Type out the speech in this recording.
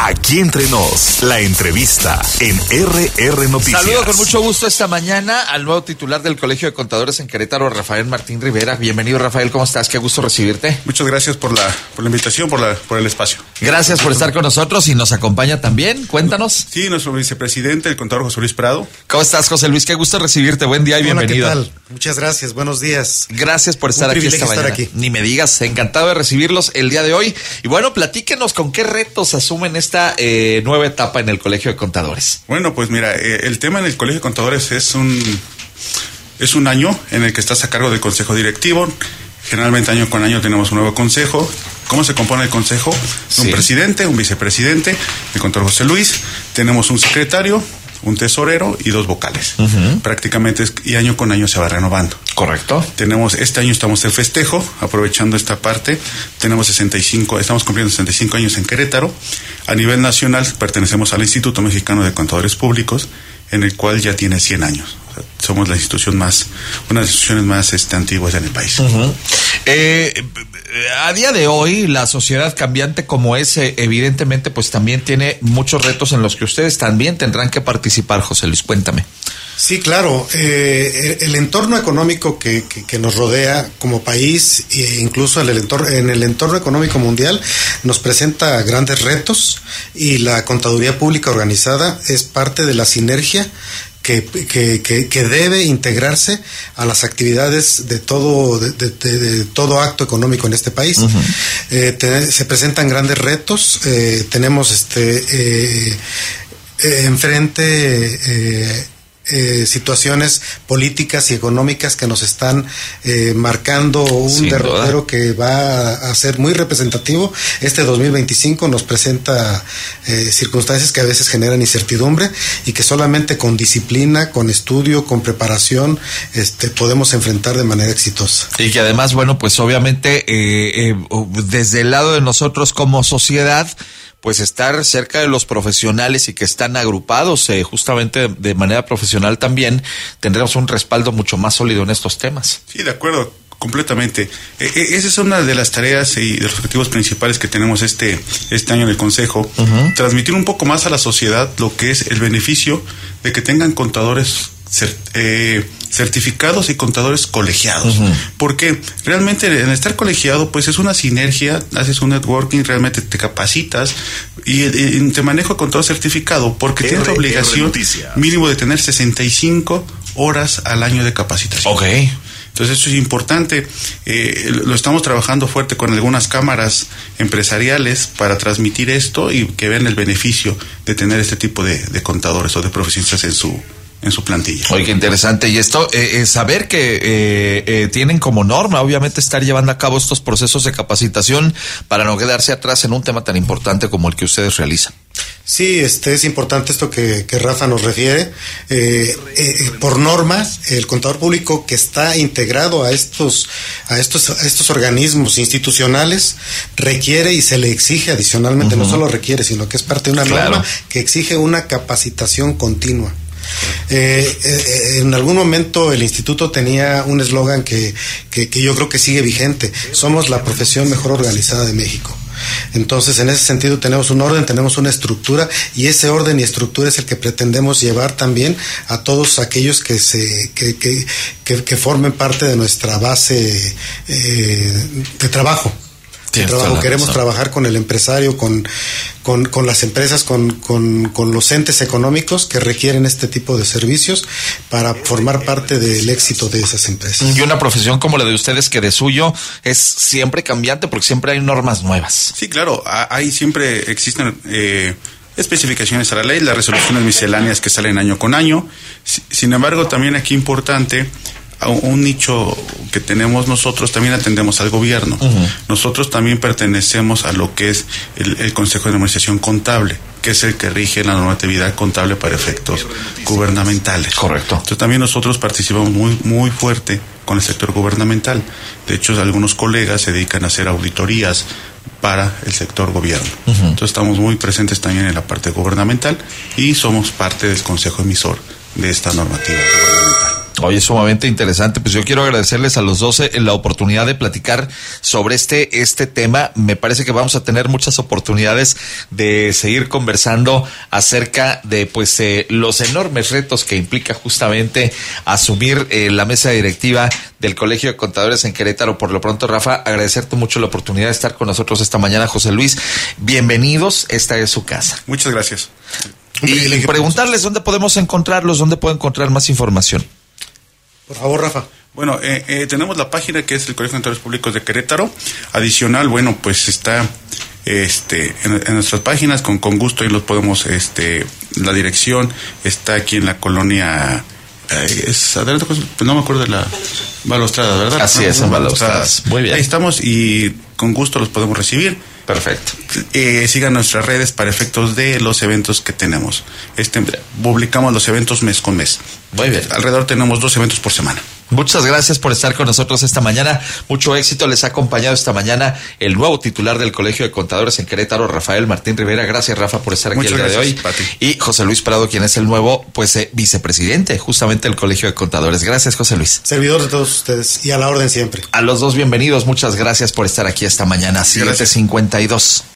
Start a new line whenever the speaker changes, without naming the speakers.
Aquí Entre Nos, la entrevista en RR Noticias.
Saludo con mucho gusto esta mañana al nuevo titular del Colegio de Contadores en Querétaro, Rafael Martín Rivera. Bienvenido, Rafael, ¿cómo estás? Qué gusto recibirte.
Muchas gracias por la invitación, por el espacio.
Gracias por estar con nosotros y nos acompaña también. Cuéntanos.
Sí, nuestro vicepresidente, el contador José Luis Prado.
¿Cómo estás, José Luis? Qué gusto recibirte. Buen día y bienvenido.
Hola, ¿qué tal? Muchas gracias, buenos días.
Gracias por estar aquí esta mañana. Ni me digas, encantado de recibirlos el día de hoy. Y bueno, platíquenos con qué retos asumen esta nueva etapa en el Colegio de Contadores.
Bueno, pues mira, el tema en el Colegio de Contadores es un año en el que estás a cargo del Consejo Directivo. Generalmente año con año tenemos un nuevo consejo. ¿Cómo se compone el consejo? Sí. Un presidente, un vicepresidente, el contador José Luis, tenemos un secretario, un tesorero y 2 vocales. Prácticamente y año con año se va renovando.
Correcto.
Este año estamos en festejo, aprovechando esta parte. Estamos cumpliendo 65 años en Querétaro. A nivel nacional pertenecemos al Instituto Mexicano de Contadores Públicos, en el cual ya tiene 100 años. O sea, somos una de las instituciones más antiguas en el país.
A día de hoy, la sociedad cambiante como es, evidentemente, pues también tiene muchos retos en los que ustedes también tendrán que participar. José Luis, cuéntame.
Sí, claro. El entorno económico que nos rodea como país e incluso en el entorno económico mundial nos presenta grandes retos, y la contaduría pública organizada es parte de la sinergia que debe integrarse a las actividades de todo acto económico en este país. Se presentan grandes retos. Tenemos enfrente situaciones políticas y económicas que nos están marcando un derrotero que va a ser muy representativo. Este 2025 nos presenta circunstancias que a veces generan incertidumbre y que solamente con disciplina, con estudio, con preparación podemos enfrentar de manera exitosa.
Y que además, bueno, pues obviamente desde el lado de nosotros como sociedad, pues estar cerca de los profesionales y que están agrupados justamente de manera profesional también, tendremos un respaldo mucho más sólido en estos temas.
Sí, de acuerdo, completamente. Esa es una de las tareas y de los objetivos principales que tenemos este año en el Consejo. Transmitir un poco más a la sociedad lo que es el beneficio de que tengan contadores certificados y contadores colegiados, porque realmente en estar colegiado pues es una sinergia, haces un networking, realmente te capacitas y te manejo con todo certificado, porque tienes la obligación mínimo de tener 65 horas al año de capacitación.
Okay.
Entonces eso es importante. Lo estamos trabajando fuerte con algunas cámaras empresariales para transmitir esto y que vean el beneficio de tener este tipo de contadores o de profesionistas en su plantilla.
Oye, qué interesante. Y esto, saber que tienen como norma, obviamente, estar llevando a cabo estos procesos de capacitación para no quedarse atrás en un tema tan importante como el que ustedes realizan.
Sí, es importante esto que Rafa nos refiere. Por norma, el contador público que está integrado a estos organismos institucionales requiere y se le exige adicionalmente, no solo requiere, sino que es parte de una norma que exige una capacitación continua. En algún momento el instituto tenía un eslogan que yo creo que sigue vigente: somos la profesión mejor organizada de México. Entonces, en ese sentido tenemos un orden, tenemos una estructura, y ese orden y estructura es el que pretendemos llevar también a todos aquellos que formen parte de nuestra base de trabajo. Queremos trabajar con el empresario, con las empresas, con los entes económicos que requieren este tipo de servicios para formar parte del éxito de esas empresas.
Y una profesión como la de ustedes, que de suyo es siempre cambiante porque siempre hay normas nuevas.
Sí, claro, siempre existen especificaciones a la ley, las resoluciones misceláneas que salen año con año. Sin embargo, también aquí importante, un nicho que tenemos nosotros, también atendemos al gobierno. Nosotros también pertenecemos a lo que es el Consejo de Normalización Contable, que es el que rige la normatividad contable para efectos gubernamentales.
Correcto.
Entonces también nosotros participamos muy fuerte con el sector gubernamental. De hecho, algunos colegas se dedican a hacer auditorías para el sector gobierno. Entonces estamos muy presentes también en la parte gubernamental y somos parte del consejo emisor de esta normativa gubernamental.
Oye, sumamente interesante. Pues yo quiero agradecerles a los 12 la oportunidad de platicar sobre este tema. Me parece que vamos a tener muchas oportunidades de seguir conversando acerca de pues los enormes retos que implica justamente asumir la mesa directiva del Colegio de Contadores en Querétaro. Por lo pronto, Rafa, agradecerte mucho la oportunidad de estar con nosotros esta mañana. José Luis, bienvenidos, esta es su casa.
Muchas gracias.
Y preguntarles dónde podemos encontrarlos, dónde puedo encontrar más información.
Por favor, Rafa.
Bueno, tenemos la página que es el Colegio de Contadores Públicos de Querétaro. Adicional, bueno, pues está en nuestras páginas, con gusto ahí los podemos, la dirección está aquí en la colonia, no me acuerdo de la Balaustradas, ¿verdad?
Así es, en Balaustradas. Muy bien.
Ahí estamos y con gusto los podemos recibir.
Perfecto.
Sigan nuestras redes para efectos de los eventos que tenemos. Publicamos los eventos mes con mes.
Muy bien.
Alrededor tenemos 2 eventos por semana.
Muchas gracias por estar con nosotros esta mañana. Mucho éxito. Les ha acompañado esta mañana el nuevo titular del Colegio de Contadores en Querétaro, Rafael Martín Rivera. Gracias, Rafa, por estar aquí el día de hoy.
Pati.
Y José Luis Prado, quien es el nuevo vicepresidente justamente del Colegio de Contadores. Gracias, José Luis.
Servidor de todos ustedes y a la orden siempre.
A los dos, bienvenidos. Muchas gracias por estar aquí esta mañana. 7:52.